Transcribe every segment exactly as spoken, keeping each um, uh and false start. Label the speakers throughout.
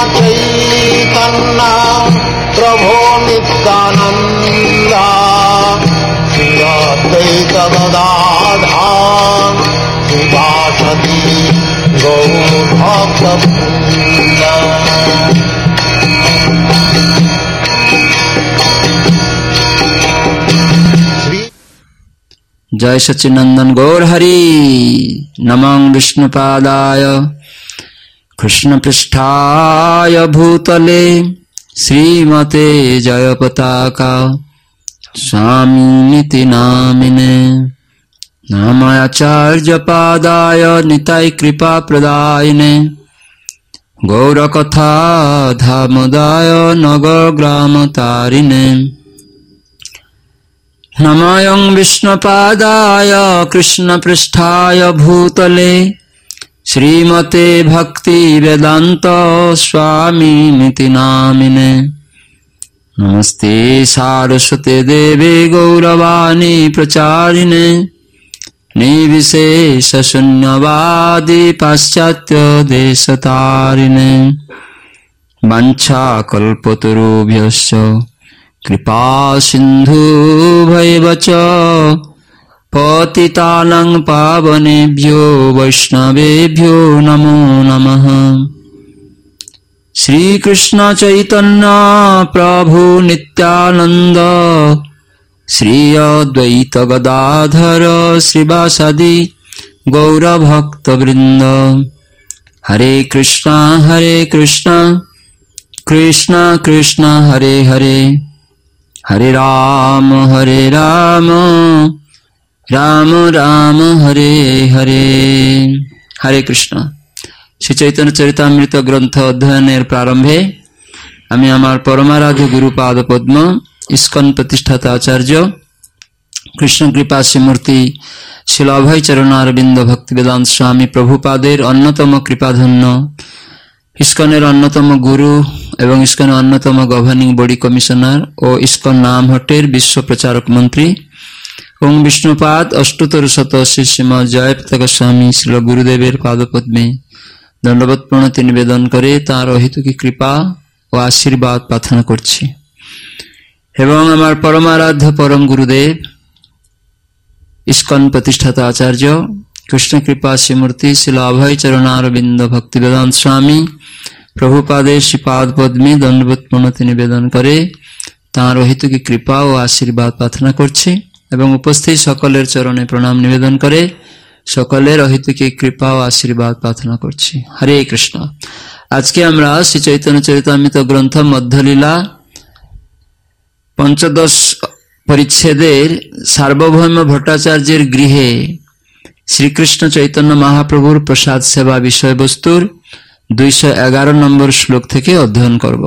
Speaker 1: চৈতন্য প্রভু নিত্যানন্দ শ্রী অদ্বৈত গদাধর শিবাসদি গৌর ভক্তবৃন্দ।
Speaker 2: जय सच्चिनंदन गौर हरि। नमो विष्णुपादाय कृष्ण पृष्ठाय भूतले श्रीमते जय पताका स्वामिनिति नामिने। नामाचार्य पादाय निताय कृपा प्रदायिने गौर कथा धामोदाय नगर ग्राम तारिणे। नमोऽयं विष्णुपादाय कृष्णपृष्ठाय भूतले श्रीमते भक्ति वेदांत स्वामिनिति नामिने। नमस्ते सारस्वते देवे गौरवाणी प्रचारिणे निर्विशेष शून्यवादी पाश्चात्य देशतारिणे। वाञ्छाकल्पतरुभ्यश्च कृपा सिंधु भैव च पतितानां पावनेभ्यो वैष्णवेभ्यो नमो नमः। श्री कृष्ण चैतन्य प्रभु नित्यानंद श्री अद्वैत गदाधर श्रीवासादि गौर भक्तवृंद। हरे कृष्णा हरे कृष्णा कृष्णा कृष्णा हरे हरे हरे राम हरे राम राम राम हरे हरे। हरे कृष्ण। श्री चैतन्य चरितामृत ग्रंथ अध्ययनेर प्रारंभे आमी आमार परमाराध्य गुरुपाद पद्म इस्कन प्रतिष्ठाता आचार्य कृष्ण कृपा श्रीमूर्ति श्रील अभय चरणारविंद भक्तिवेदांत स्वामी प्रभुपादेर अन्यतम कृपाधन्य इस्कনের अन्यतम गुरु एवं इस्कনের अन्यतम गवर्निंग बॉडी कमिशनर और इस्कन नाम हटेर विश्व प्रचारक मंत्री ओं विष्णुपाद अष्टोत्तर शत श्रीमद जय पताका स्वामी श्रील गुरुदेवेर पादपद्मे दंडवत प्रणति निवेदन करे तार अहितुकी कृपा और आशीर्वाद प्रार्थना करछि। एवं आमार परमाराध्य परम गुरुदेव इस्कन प्रतिष्ठाता आचार्य कृष्ण कृपा श्रीमूर्ति श्रील अभय चरणारविंद भक्तिवेदांत स्वामी प्रभुपादेर श्रीपाद पद्मे दंडवत प्रणति निवेदन करे तार अहितुकी कृपा और आशीर्वाद प्रार्थना करछि एवं उपस्थित सकलेर चरणे प्रणाम निवेदन करे सकलेर अहितुकी कृपा और आशीर्वाद प्रार्थना करछि। हरे कृष्ण। आज के आमरा श्री चैतन्य चरितामृत ग्रंथ मध्यलीला पंचदश परिच्छेदेर सार्वभौम भट्टाचार्येर गृहे श्रीकृष्ण चैतन्य महाप्रभुर प्रसाद सेवा विषय बस्तुर दुईशो एगारो नम्बर श्लोक थेके अध्ययन करब।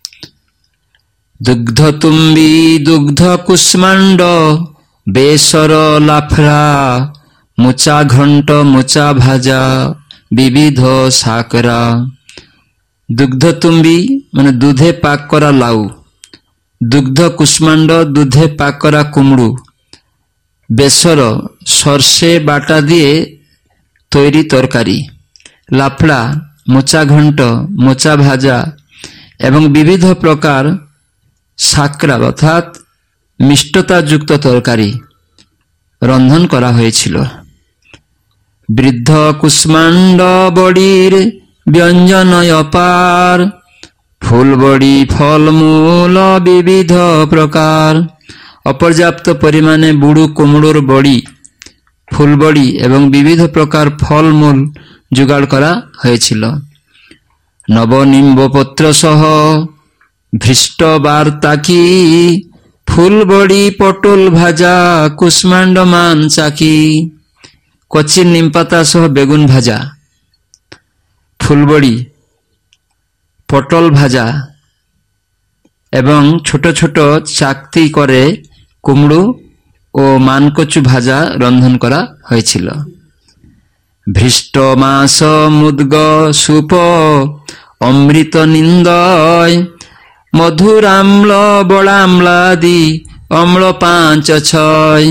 Speaker 2: दुग्ध तुम्बी दुग्ध कुष्मांड बेसर लाफरा मोचा घंट मोचा भाजा विविध साकरा। दुग्ध तुम्बी माने दूधे पाक करा लाउ, दुग्ध कुष्मांड दूधे पाक करा कुमड़ू, बेसर सरषे बाटा दिए तैरी तरकारी, लाफड़ा मोचा घंट मोचा भाजा एवं विविध प्रकार साकरा अर्थात मिष्टता युक्त तरकारी रंधन करा हयेछिल। वृद्ध कुष्मांड बड़ीर व्यंजन अपार फूल बड़ी फल मूल विविध प्रकार। अपर्याप्त परिमाणे बुड़ू कुमड़ोर बड़ी फूल बड़ी एवं विविध प्रकार फल मूल जुगाड़ करा हयेछिल। नवनिम्ब पत्र सह भृष्ट बार्ताकी फूल बड़ी पटल भाजा कुष्मांड मान चाकी। कच्ची निमपाता सह बेगुन भाजा फूल बड़ी पटल भाजा एवं छोट छोट चाकती करे कुमड़ू और मानकचु भाजा रंधन करा हयेछिल। भृष्ट मास मुद्ग सूप अमृत निंदय मधुर आम्ल बड़ाम्लादि अम्ल पांच छय।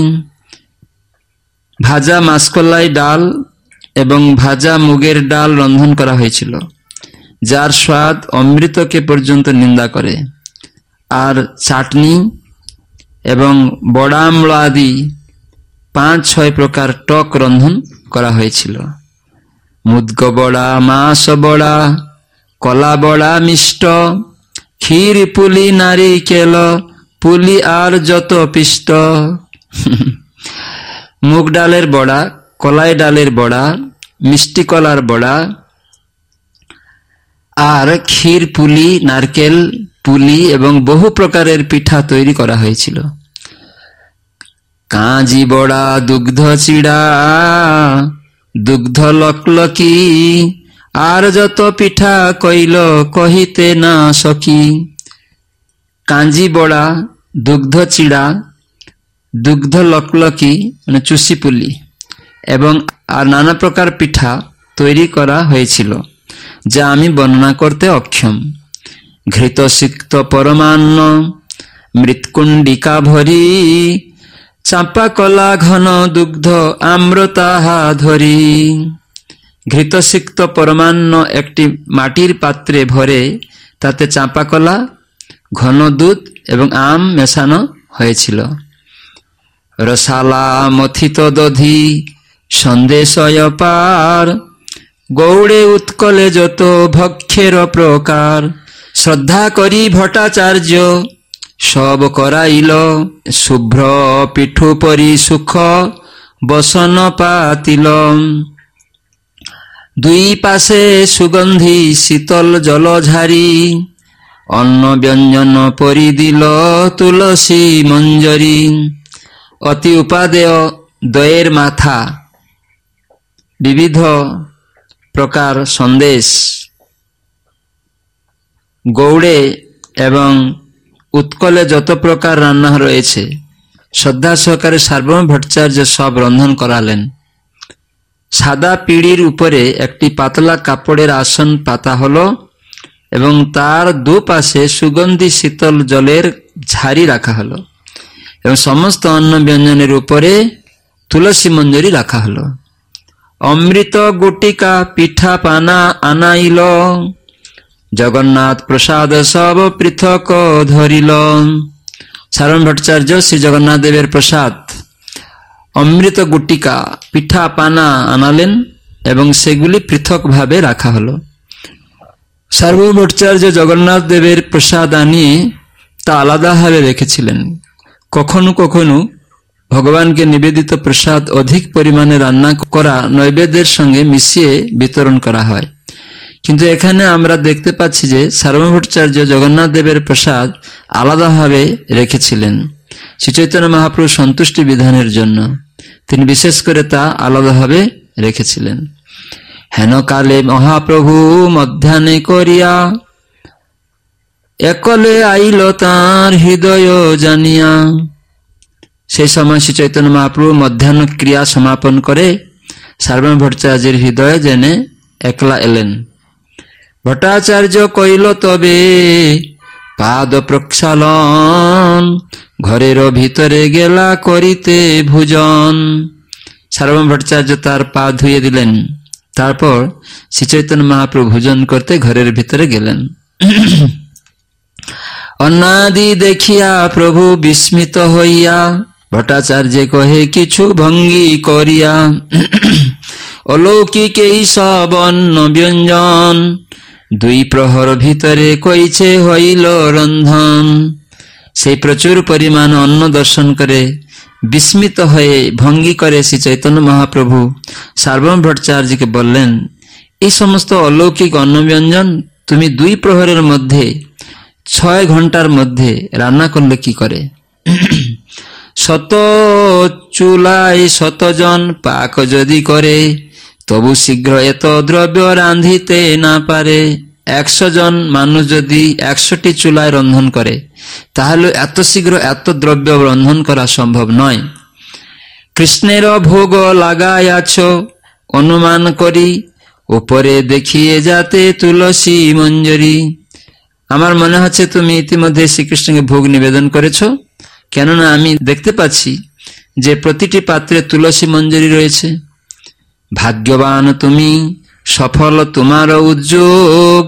Speaker 2: भाजा माসকলাই डाल एवं भाजा मुगेर डाल रंधन करा हयेछिल। যার স্বাদ অমৃতকে পর্যন্ত নিন্দা করে। আর চাটনি এবং বড়ামড় আদি পাঁচ ছয় প্রকার টক রন্ধন করা হয়েছিল। মুদগ বড়া, মাছ বড়া, কলা বড়া, মিষ্ট, ক্ষীর, পুলি, নারিকেল, পুলি আর যত পিষ্ট। মুগ ডালের বড়া, কলাই ডালের বড়া, মিষ্টি কলার বড়া আর ক্ষীর, পুলি, নারকেল, পুলি এবং বহু প্রকারের পিঠা তৈরি করা হয়েছিল। কাঁজি বড়া, দুগ্ধ চিড়া, দুগ্ধ লকলকি আর যত পিঠা কইল কহিতে না সকি। কাঞ্জি বড়া, দুগ্ধ চিড়া, দুগ্ধ লকলকি মানে চুষি পুলি এবং আর নানা প্রকার পিঠা তৈরি করা হয়েছিল, যা আমি বর্ণনা করতে অক্ষম। ঘৃত সিক্ত পরমান্ন, মৃৎকুণ্ডিকা ভরি, চাঁপা কলা ঘন দুগ্ধ আম্র তাহা ধরি। ঘৃতসিক্ত পরমান্ন একটি মাটির পাত্রে ভরে তাতে চাঁপা কলা, ঘন দুধ এবং আম মেশানো হয়েছিল। রসালা মথিত দধি, সন্দেশ অপার, গৌড়ে উৎকলে যত ভক্ষের প্রকার। শ্রদ্ধা করি ভট্টাচার্য সব করাইল, শুভ্র পিঠু পরি সুখ বসন পাতিল। দুই পাশে সুগন্ধি শীতল জল ঝারি, অন্ন ব্যঞ্জন পরি দিল তুলসী মঞ্জরি। অতি উপাদেয় দয়ের মাথা, বিবিধ প্রকার সন্দেশ, গৌড়ে এবং উৎকলে যত প্রকার রান্না রয়েছে শ্রদ্ধা সহকারে সার্বভৌম ভট্টাচার্য সব রন্ধন করালেন। সাদা পিঁড়ির উপরে একটি পাতলা কাপড়ের আসন পাতা হলো এবং তার দুপাশে সুগন্ধি শীতল জলের ঝাড়ি রাখা হলো এবং সমস্ত অন্ন ব্যঞ্জনের উপরে তুলসী মঞ্জরি রাখা হলো। অমৃত গুটিকা পিঠা পানা আনাইল, জগন্নাথ প্রসাদ সব পৃথক ধরিল। সার্বভৌম ভট্টাচার্য শ্রী জগন্নাথ দেবের প্রসাদ অমৃত গুটিকা পিঠা পানা আনালেন এবং সেগুলি পৃথক ভাবে রাখা হলো। সার্বভৌম ভট্টাচার্য জগন্নাথ দেবের প্রসাদ আনিয়ে তা আলাদাভাবে রেখেছিলেন। কখনো কখনো ভগবানকে নিবেদিত প্রসাদ অধিক পরিমাণে রান্না করা নৈবেদ্যের সঙ্গে মিশিয়ে বিতরণ করা হয়, কিন্তু এখানে আমরা দেখতে পাচ্ছি যে সার্বভৌম ভট্টাচার্য জগন্নাথ দেবের প্রসাদ আলাদাভাবে রেখেছিলেন শ্রী চৈতন্য মহাপ্রভু সন্তুষ্টি বিধানের জন্য। তিনি বিশেষ করে তা আলাদাভাবে রেখেছিলেন। হেন কালে মহাপ্রভু মধ্যাহ্নে করিয়া, একলে আইল তাঁর হৃদয় জানিয়া। সেই সময় শ্রী চৈতন্য মহাপ্রভু মধ্যাহ্ন ক্রিয়া সমাপন করে সার্বভৌম ভট্টাচার্যের হৃদয়ে জেনে একলা এলেন। ভট্টাচার্য কইল তবে পাদ প্রক্ষালন, ঘরের ভিতরে গেলা করিতে ভোজন। সার্বভৌম ভট্টাচার্য তার পা ধুয়ে দিলেন, তারপর শ্রী চৈতন্য মহাপ্রভু ভোজন করতে ঘরের ভিতরে গেলেন। অন্নাদি দেখিয়া প্রভু বিস্মিত হইয়া, ভট্টাচার্য কহে কিছু ভঙ্গি করিয়া, অলৌকিক এই সব অন্ন ব্যঞ্জন, দুই প্রহর ভিতরে কইছে হইল রন্ধন। সেই প্রচুর পরিমাণ অন্ন দর্শন করে বিস্মিত হয়ে ভঙ্গি করে শ্রী চৈতন্য মহাপ্রভু সার্বভৌম ভট্টাচার্যকে বললেন, এই সমস্ত অলৌকিক অন্ন ব্যঞ্জন তুমি দুই প্রহরের মধ্যে ছয় ঘন্টার মধ্যে রান্না করলে কি করে? শত চুলাই শতজন পাক যদি করে, তবু শীঘ্র এত দ্রব্য রাঁধিতে না পারে। একশো জন মানুষ যদি একশোটি চুলায় রন্ধন করে, তাহলে এত শীঘ্র এত দ্রব্য রন্ধন করা সম্ভব নয়। কৃষ্ণের ভোগ লাগাইয়াছ অনুমান করি, উপরে দেখিয়ে যাতে তুলসী মঞ্জরি। আমার মনে হচ্ছে তুমি ইতিমধ্যে শ্রীকৃষ্ণকে ভোগ নিবেদন করেছ, কেননা আমি দেখতে পাচ্ছি যে প্রতিটি পাত্রে তুলসী মঞ্জরি রয়েছে। ভাগ্যবান তুমি, সফল তোমার উদ্যোগ,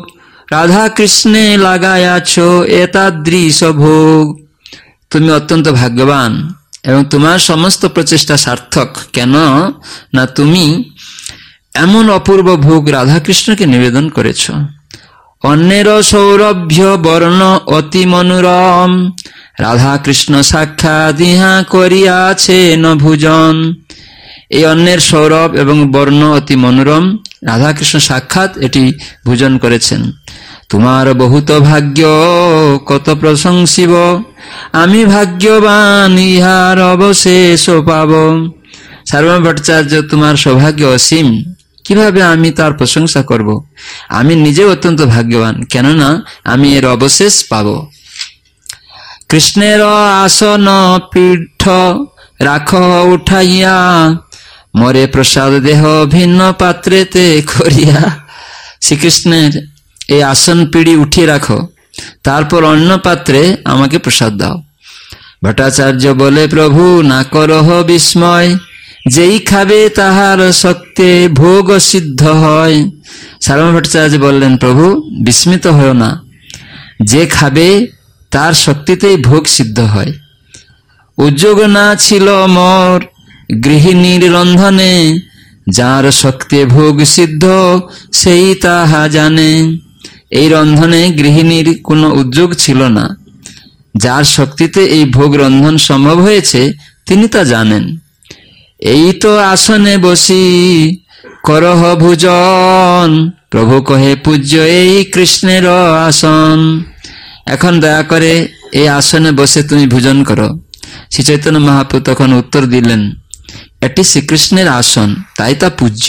Speaker 2: রাধা কৃষ্ণে লাগায়াছ এতাদৃশ ভোগ। তুমি অত্যন্ত ভাগ্যবান এবং তোমার সমস্ত প্রচেষ্টা সার্থক। কেন না তুমি এমন অপূর্ব ভোগ রাধাকৃষ্ণকে নিবেদন করেছ। অন্যের সৌরভ্য বর্ণ অতি মনোরম, রাধাকৃষ্ণ সাক্ষাৎ ইহা করিয়াছে ন ভুজন। এই অন্যের সৌরভ এবং বর্ণ অতি মনোরম, রাধাকৃষ্ণ সাক্ষাৎ এটি ভোজন করেছেন। তোমার বহুত ভাগ্য কত প্রশংসিব, আমি ভাগ্যবান ইহার অবশেষ পাব। সার্বভৌম ভট্টাচার্য, তোমার সৌভাগ্য অসীম, কিভাবে আমি তার প্রশংসা করব? আমি নিজে অত্যন্ত ভাগ্যবান, কেননা আমি এর অবশেষ পাব। কৃষ্ণের আসন পীঠ রাখ উঠাইয়া, মরে প্রসাদ দেহ ভিন্ন পাত্রেতে করিয়া। শ্রীকৃষ্ণের এই আসন পিড়ি উঠিয়ে রাখো, তারপর অন্য পাত্রে আমাকে প্রসাদ দাও। ভট্টাচার্য বলে, প্রভু না করহ বিস্ময়, যেই খাবে তাহার শক্তি ভোগ সিদ্ধ হয়। সার্বভৌম ভট্টাচার্য বললেন, প্রভু বিস্মিত হও না, যে খাবে তার শক্তিতেই ভোগ সিদ্ধ হয়। উদ্যোগ না ছিল মোর গৃহিণীর রন্ধনে, যার শক্তি ভোগ সিদ্ধ সেই তাহা জানে। এই রন্ধনে গৃহিণীর কোনো উদ্যোগ ছিল না, যার শক্তিতে এই ভোগ রন্ধন সম্ভব হয়েছে তিনি তা জানেন। এই তো আসনে বসি করহ ভোজন, প্রভু কহে পূজ্য এই কৃষ্ণের আসন। এখন দয়া করে এই আসনে বসে তুমি ভোজন করো। শ্রী চৈতন্য মহাপ্রভু তখন উত্তর দিলেন, এটি শ্রীকৃষ্ণের আসন, তাই তা পূজ্য।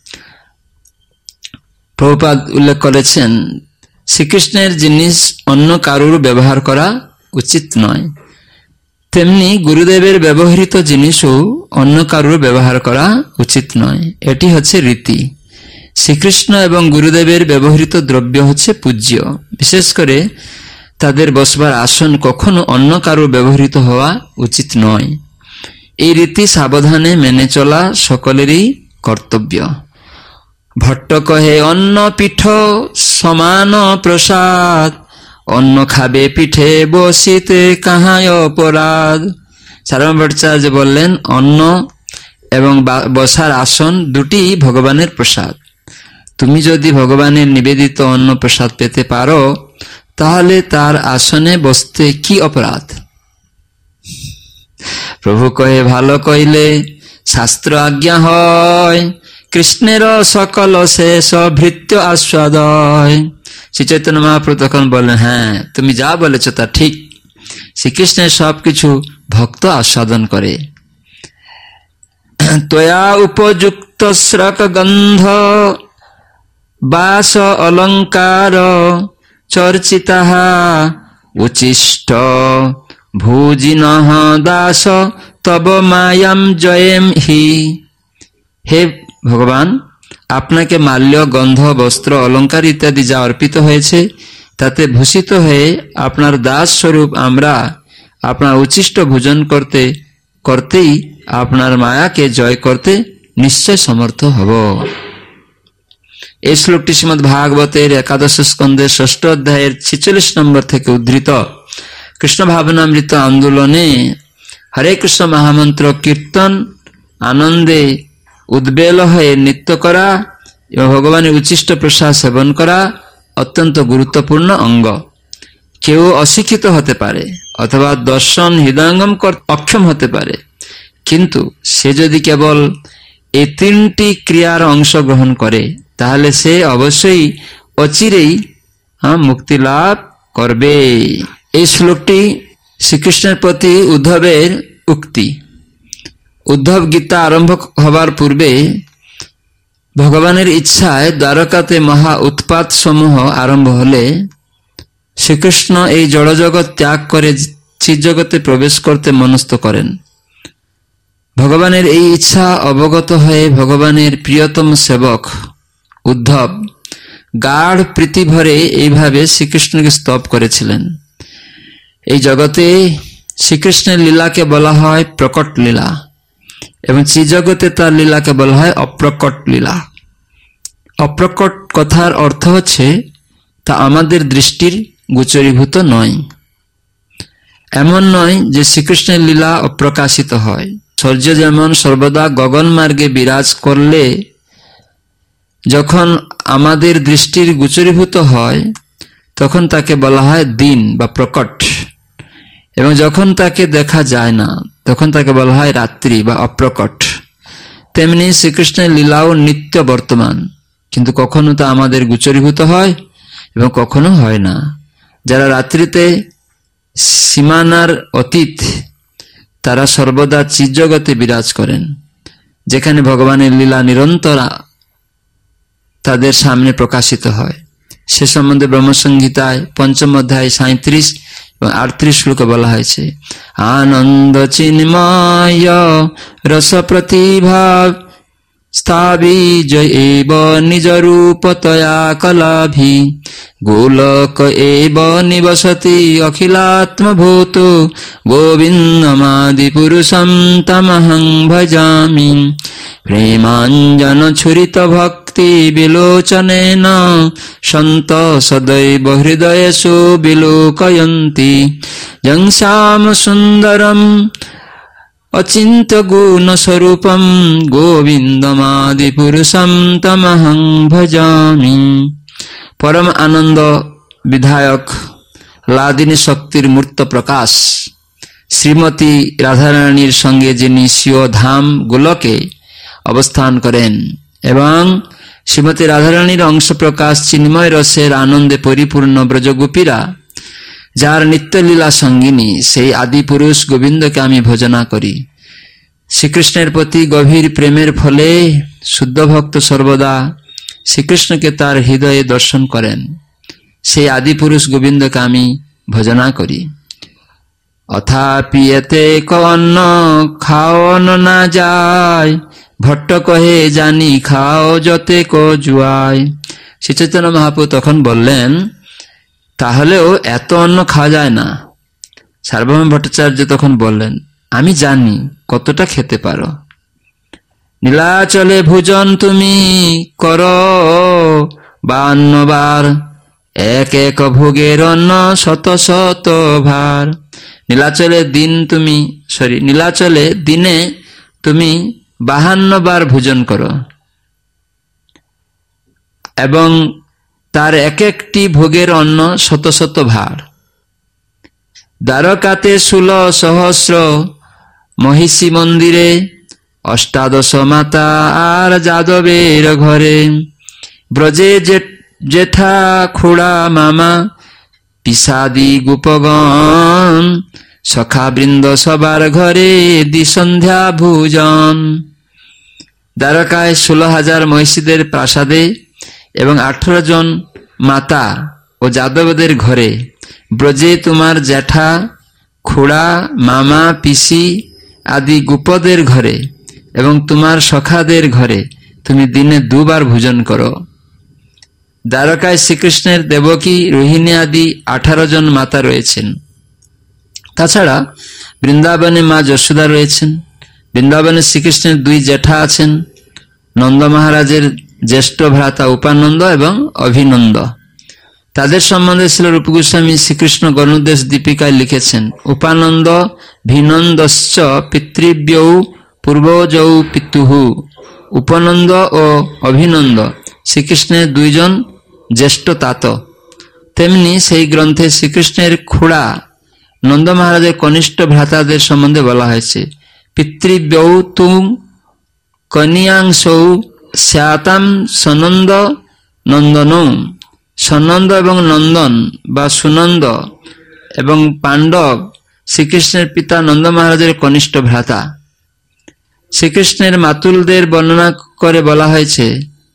Speaker 2: প্রভুপাদ উল্লেখ করেছেন, শ্রীকৃষ্ণের জিনিস অন্য কারুর ব্যবহার করা উচিত নয়, তেমনি গুরুদেবের ব্যবহৃত জিনিসও অন্য কারুর ব্যবহার করা উচিত নয়। এটি হচ্ছে রীতি। শ্রীকৃষ্ণ এবং গুরুদেবের ব্যবহৃত দ্রব্য হচ্ছে পূজ্য। বিশেষ করে তাদের বসবার আসন কখনো অন্য কারুর ব্যবহৃত হওয়া উচিত নয়। এই রীতি সাবধানে মেনে চলা সকলেরই কর্তব্য। ভট্ট কহে অন্ন পিঠ সমান প্রসাদ, অন্ন খাবে পিঠে বসিতে কাহায় অপরাধ। সার্বভৌম ভট্টাচার্য বললেন, অন্ন এবং বসার আসন দুটি ভগবানের প্রসাদ। তুমি যদি ভগবানের নিবেদিত অন্ন প্রসাদ পেতে পারো, তাহলে তার আসনে বসতে কি অপরাধ? প্রভু কহে, ভালো কইলে শাস্ত্র আজ্ঞা হয়, কৃষ্ণের সকল শেষ ভৃত্য আস্বাদয়। শ্রী চৈতন্য মহাপ্রভু তখন বললেন, হ্যাঁ তুমি যা বলেছ তা ঠিক, শ্রীকৃষ্ণের সবকিছু ভক্ত আস্বাদন করে। তয়া উপযুক্ত শ্রক গন্ধ বাস অলঙ্কার চর্চিতাহা উচিষ্ট ভুজিনঃ দাস তব মায়াম জয়েম হি। হে ভগবান, আপনাকে মাল্য, গন্ধ, বস্ত্র, অলঙ্কার ইত্যাদি যা অর্পিত হয়েছে তাতে ভূষিত হয়ে আপনার দাস স্বরূপ আমরা আপনার উচ্ছিষ্ট ভোজন করতে করতেই আপনার মায়াকে জয় করতে নিশ্চয় সমর্থ হব। এই শ্লোকটি শ্রীমদ্ ভাগবতের একাদশ স্কন্ধের ষষ্ঠ অধ্যায়ের ছেচল্লিশ নম্বর থেকে উদ্ধৃত। কৃষ্ণ ভাবনামৃত আন্দোলনে হরে কৃষ্ণ মহামন্ত্র কীর্তন, আনন্দে উদ্বেল হয়ে নৃত্য করা এবং ভগবানের উচ্ছিষ্ট প্রসাদ সেবন করা অত্যন্ত গুরুত্বপূর্ণ অঙ্গ। কেউ অশিক্ষিত হতে পারে অথবা দর্শন হৃদয়ঙ্গম অক্ষম হতে পারে, কিন্তু সে যদি কেবল এই তিনটি ক্রিয়ার অংশ গ্রহণ করে তাহলে সে অবশ্যই অচিরেই মুক্তি লাভ করবে। এই শ্লোকটি শ্রীকৃষ্ণের প্রতি উদ্ধবের উক্তি। উদ্ধব গীতা আরম্ভ হবার পূর্বে ভগবানের ইচ্ছায় দ্বারকাতে মহা উৎপাত সমূহ আরম্ভ হলে শ্রীকৃষ্ণ এই জড়জগৎ ত্যাগ করে চিৎজগতে প্রবেশ করতে মনস্থ করেন। ভগবানের এই ইচ্ছা অবগত হয়ে ভগবানের প্রিয়তম সেবক উদ্ধব গাঢ় প্রীতি ভরে এইভাবে শ্রীকৃষ্ণকে স্তব করেছিলেন। এই জগতে শ্রীকৃষ্ণের লীলাকে বলা হয় প্রকট লীলা এবং শ্রীজগতে তার লীলাকে বলা হয় অপ্রকট লীলা। অপ্রকট কথার অর্থ হচ্ছে তা আমাদের দৃষ্টির গোচরীভূত নয়। এমন নয় যে শ্রীকৃষ্ণের লীলা অপ্রকাশিত হয়। সূর্য যেমন সর্বদা গগন মার্গে বিরাজ করলে যখন আমাদের দৃষ্টির গোচরীভূত হয় তখন তাকে বলা হয় দিন বা প্রকট, এবং যখন তাকে দেখা যায় না তখন তাকে বলা হয় রাত্রি বা অপ্রকট। তেমনি শ্রীকৃষ্ণের লীলাও নিত্য বর্তমান, কিন্তু কখনো তা আমাদের গোচরীভূত হয় এবং কখনো হয় না। যারা রাত্রিতে সীমানার অতীত, তারা সর্বদা চিৎজগতে বিরাজ করেন, যেখানে ভগবানের লীলা নিরন্তর তাদের সামনে প্রকাশিত হয়। সে সম্বন্ধে ব্রহ্মসংহিতায় পঞ্চম অধ্যায় সাঁত্রিশ এবং আটত্রিশ শ্লোকে বলা হয়েছে, আনন্দ চিন্ময় রস প্রতিভা স্থাবীজ এব নিজ রূপতয়া কলাভি গোলক এব নিবসতি অখিলাত্মভূত গোবিন্দমাদি পুরুষম তমহং ভজামি প্রেমাঞ্জন ছুরিত ভক্তি বিলোচনেন সন্ত সদৈব হৃদয়েষু বিলোকয়ন্তি যংসাম সুন্দরম অচিন্ত গুণ স্বরূপম গোবিন্দমাদি পুরুষম তমহং ভজামি। পরম আনন্দ বিধায়ক লাদিনী শক্তির মূর্ত প্রকাশ শ্রীমতী রাধারানীর সঙ্গে যিনি স্বীয় ধাম গোলকে অবস্থান করেন এবং শ্রীমতী রাধারানীর অংশ প্রকাশ চিন্ময় রসের আনন্দে পরিপূর্ণ ব্রজগোপীরা যার নিত্যলীলা সঙ্গিনী, সেই আদি পুরুষ গোবিন্দকে আমি ভজনা করি। শ্রীকৃষ্ণের প্রতি গভীর প্রেমের ফলে শুদ্ধ ভক্ত সর্বদা শ্রীকৃষ্ণকে তার হৃদয়ে দর্শন করেন। সেই আদি পুরুষ গোবিন্দকে আমি ভজনা করি। অথাপি এতে কন্ন খাওন না যায়, ভট্ট কহে জানি খাও যতে কো জুয়ায়। শ্রী চৈতন্য মহাপ্রভু তখন বললেন, তাহলেও এত অন্ন খাওয়া যায় না। সার্বভৌম ভট্টাচার্য তখন বললেন, আমি জানি কতটা খেতে পারো। নীলাচলে ভোজন তুমি কর বান্নবার, এক এক ভোগের অন্ন শত শত ভার। নীলাচলে দিন তুমি সরি নীলাচলে দিনে তুমি বাহান্ন বার ভোজন করো এবং তার এক একটি ভোগের অন্ন শত শত ভার। দ্বারকাতে ষোল সহস্র মহিষী মন্দিরে, অষ্টাদশ মাতা আর যাদবের ঘরে, ব্রজে জেঠা খুড়া মামা পিসাদি গোপগণ, সখা বৃন্দ সবার ঘরে দি সন্ধ্যা ভোজন। দ্বারকায় ষোলো হাজার মহিষীদের প্রাসাদে এবং আঠারো জন মাতা ও যাদবদের ঘরে, ব্রজে তোমার জ্যাঠা খুড়া মামা পিসি আদি গোপদের ঘরে এবং তোমার সখাদের ঘরে তুমি দিনে দুবার ভোজন করো। দ্বারকায় শ্রীকৃষ্ণের দেবকী রোহিণী আদি আঠারো জন মাতা রয়েছেন। তাছাড়া বৃন্দাবনে মা যশোদা রয়েছেন। বৃন্দাবনে শ্রীকৃষ্ণের দুই জ্যাঠা আছেন, নন্দ মহারাজের জ্যেষ্ঠ ভ্রাতা উপানন্দ এবং অভিনন্দ। তাদের সম্বন্ধে শ্রী রূপ গোস্বামী শ্রীকৃষ্ণ গণোদ্দেশ দীপিকায় লিখেছেন, উপানন্দ ভিনন্দশ্চ পিতৃব্যৌ পূর্বজৌ পিতুহু। উপানন্দ ও অভিনন্দ শ্রীকৃষ্ণের দুইজন জ্যেষ্ঠ তাত। তেমনি সেই গ্রন্থে শ্রীকৃষ্ণের খুড়া নন্দ মহারাজের কনিষ্ঠ ভ্রাতাদের সম্বন্ধে বলা হয়েছে, পিতৃব্যৌ তুং কনিয়াংসৌ স্যাতাম সনন্দ নন্দনৌ। সনন্দ এবং নন্দন বা সুনন্দ এবং পাণ্ডব শ্রীকৃষ্ণের পিতা নন্দ মহারাজের কনিষ্ঠ ভ্রাতা। শ্রীকৃষ্ণের মাতুলদের বর্ণনা করে বলা হয়েছে,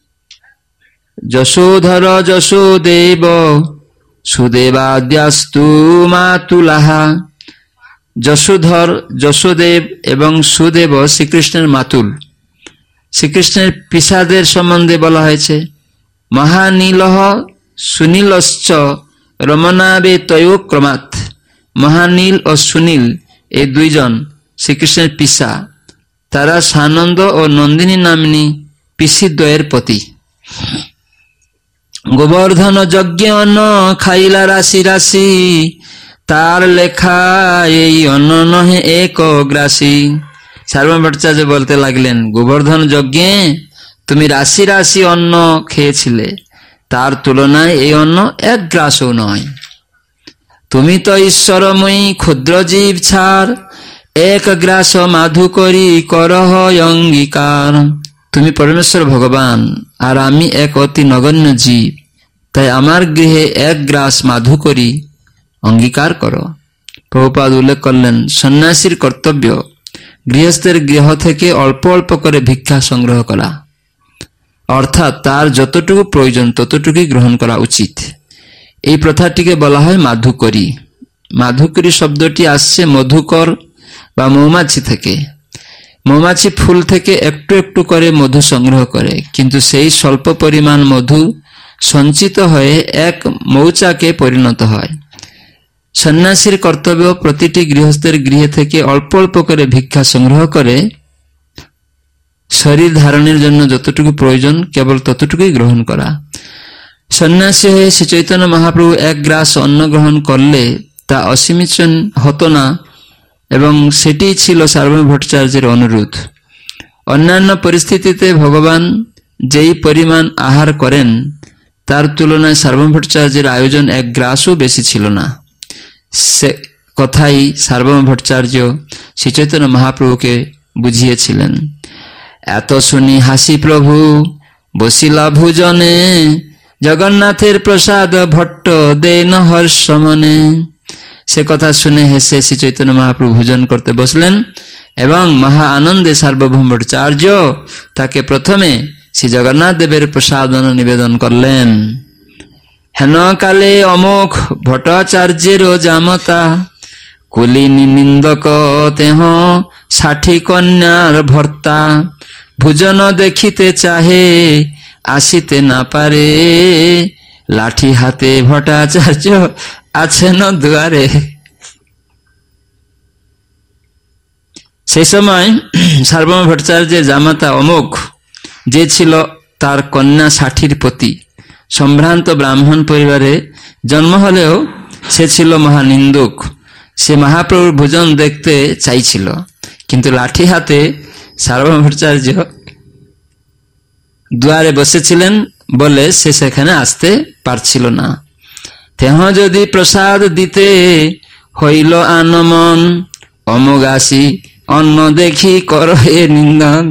Speaker 2: যশোধর যশোদেব সুদেবাদ্যাস্তু মাতুলাহা। যশোধর যশোদেব এবং সুদেব শ্রীকৃষ্ণের মাতুল। শ্রীকৃষ্ণের পিসাদের সম্বন্ধে বলা হয়েছে, মহানীলহ সুনীলশ্চ রমনাবে তয়োক্রমাৎ। মহানীল ও সুনীল এই দুইজন শ্রীকৃষ্ণের পিসা। তারা সানন্দ ও নন্দিনী নাম্নী পিসিদ্বয়ের পতি। গোবর্ধন যজ্ঞ অন্ন খাইলা রাশি রাশি, তার লেখা এই অন্ন নহে এক গ্রাসী। সার্বভৌম ভট্টাচার্য বলতে লাগলেন, গোবর্ধন যজ্ঞে তুমি রাশি রাশি অন্ন খেয়েছিলে, তার তুলনায় এই অন্ন এক গ্রাসও নয়। তুমি তো ঈশ্বরময়ী ক্ষুদ্র জীব ছাড়, এক গ্রাস মাধু করি করহ অঙ্গীকার। তুমি পরমেশ্বর ভগবান আর আমি এক অতি নগণ্য জীব, তাই আমার গৃহে এক গ্রাস মাধু করি অঙ্গীকার করো। প্রভুপাদ উল্লেখ করলেন, সন্ন্যাসীর কর্তব্য গৃহস্থের গৃহ থেকে অল্প অল্প করে ভিক্ষা সংগ্রহ করা, অর্থাৎ তার যতটুকু প্রয়োজন ততটুকুই গ্রহণ করা উচিত। এই প্রথাটিকে বলা হয় মাধুকরী। মাধুকরী শব্দটি আসছে মধুকর বা মৌমাছি থেকে। মৌমাছি ফুল থেকে একটু একটু করে মধু সংগ্রহ করে, কিন্তু সেই স্বল্প পরিমাণ মধু সঞ্চিত হয়ে এক মৌচাকে পরিণত হয়। সন্ন্যাসীর কর্তব্য প্রতিটি গৃহস্থের গৃহে থেকে অল্প অল্প করে ভিক্ষা সংগ্রহ করে শরীর ধারণের জন্য যতটুকু প্রয়োজন কেবল ততটুকুই গ্রহণ করা। সন্ন্যাসী হয়ে শ্রী চৈতন্য মহাপ্রভু এক গ্রাস অন্ন গ্রহণ করলে তা অসীমিত হতো না, এবং সেটি ছিল সার্বভৌম ভট্টাচার্যের অনুরোধ। অন্যান্য পরিস্থিতিতে ভগবান যেই পরিমাণ আহার করেন তার তুলনায় সার্বভৌম ভট্টাচার্যের আয়োজন এক গ্রাসও বেশি ছিল না। সে কথাই সার্বভৌম ভট্টাচার্য শ্রী চৈতন্য মহাপ্রভুকে বুঝিয়েছিলেন। এত শুনি হাসি প্রভু বসিলা ভোজনে, জগন্নাথের প্রসাদ ভট্ট দেন হর্ষ মনে। সে কথা শুনে হেসে শ্রী চৈতন্য মহাপ্রভু ভোজন করতে বসলেন এবং মহা আনন্দে সার্বভৌম ভট্টাচার্য তাকে প্রথমে শ্রী জগন্নাথ দেবের প্রসাদন নিবেদন করলেন। হেন কালে অমোঘ ভট্টাচার্যের জামতা, কুলিনী নিন্দক তেহ ষাঠি কন্যার ভর্তা। ভোজন দেখিতে চাহে আসিতে না পারে, লাঠি হাতে ভট্টাচার্য আছেন দুয়ারে। সেই সময় সার্বভৌম ভট্টাচার্যের জামাতা অমোঘ, যে ছিল তার কন্যা ষাঠির পতি, সম্ভ্রান্ত ব্রাহ্মণ পরিবারে জন্ম হলেও সে ছিল মহানিন্দুক। সে মহাপ্রভুর ভোজন দেখতে চাইছিল, কিন্তু লাঠি হাতে সার্বভৌম ভট্টাচার্য দুয়ারে বসেছিলেন বলে সে সেখানে আসতে পারছিল না। তেহ যদি প্রসাদ দিতে হইল আনমন, অমোঘ আসি অন্ন দেখি কর এ নিন্দন।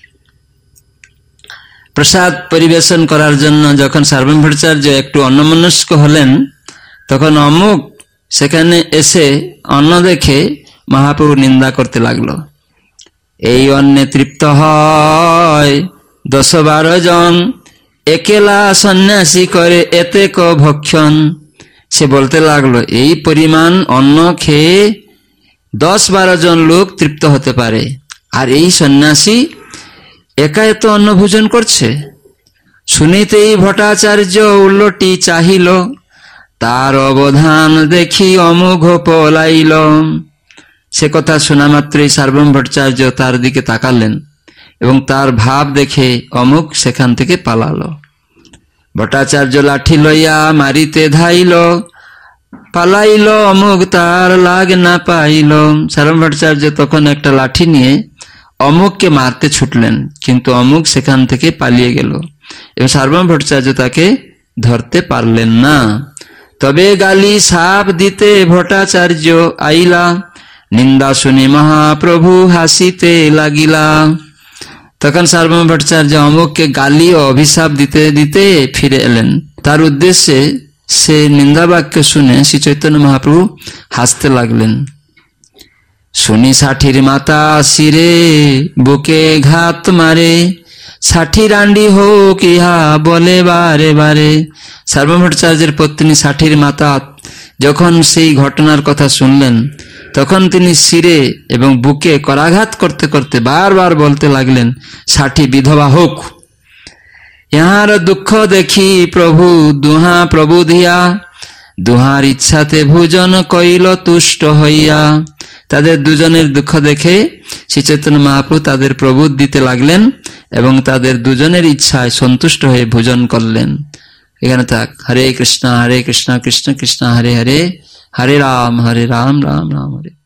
Speaker 2: প্রসাদ পরিবেশন করার জন্য যখন সার্বভৌম ভট্টাচার্য একটু অন্যমনস্ক হলেন, তখন অমুক সেখানে এসে অন্ন দেখে মহাপ্রভু নিন্দা করতে লাগলো। এই অন্নে তৃপ্ত হয় দশ বারো জন, একেলা সন্ন্যাসী করে এতে ক ভক্ষণ। সে বলতে লাগলো, এই পরিমাণ অন্ন খেয়ে দশ বারো জন লোক তৃপ্ত হতে পারে, আর এই সন্ন্যাসী একা এত অন্ন ভোজন করছে। শুনিতেই ভট্টাচার্য উল্লটি চাহিল, তার অবধান দেখি অমোঘ পলাইল। সে কথা শোনা মাত্রই সার্বভৌম ভট্টাচার্য তার দিকে তাকালেন এবং তার ভাব দেখে অমুক সেখান থেকে পালালো। ভট্টাচার্য লাঠি লইয়া মারিতে ধাইল, পালাইল অমুক তার লাগ না পাইল। সার্বভৌম ভট্টাচার্য তখন একটা লাঠি নিয়ে অমুককে মারতে ছুটলেন, কিন্তু অমুক সেখান থেকে পালিয়ে গেল এবং সার্বভৌম ভট্টাচার্য তাকে ধরতে পারলেন না। তবে গালি সাপ দিতে ভট্টাচার্য আইলা, নিন্দা শুনি মহাপ্রভু হাসিতে লাগিলা। তখন সার্বভৌম ভট্টাচার্য অমুককে গালি ও অভিশাপ দিতে দিতে ফিরে এলেন। তার উদ্দেশ্যে সে নিন্দা বাক্য শুনে শ্রী চৈতন্য মহাপ্রভু হাসতে লাগলেন। শুনি ষাঠির মাতা শিরে বুকে ঘাত মারে, ষাঠি রান্ডি হোক ইহা বলে বারে বারে। সার্বভৌম ভট্টাচার্যের পত্নী ষাঠির মাতা যখন সেই ঘটনার কথা শুনলেন, তখন তিনি শিরে এবং বুকে করাঘাত করতে করতে বারবার বলতে লাগলেন, ষাঠি বিধবা হোক। ইহার দুঃখ দেখি প্রভু দুহা প্রভু ধিয়া, দুহার ইচ্ছাতে ভোজন কইল তুষ্ট হইয়া। তাদের দুজনের দুঃখ দেখে শ্রী চৈতন্য মহাপ্রভু তাদের প্রবোধ দিতে লাগলেন এবং তাদের দুজনের ইচ্ছায় সন্তুষ্ট হয়ে ভোজন করলেন। এখানে থাক। হরে কৃষ্ণ হরে কৃষ্ণ কৃষ্ণ কৃষ্ণ হরে হরে, হরে রাম হরে রাম রাম রাম হরে।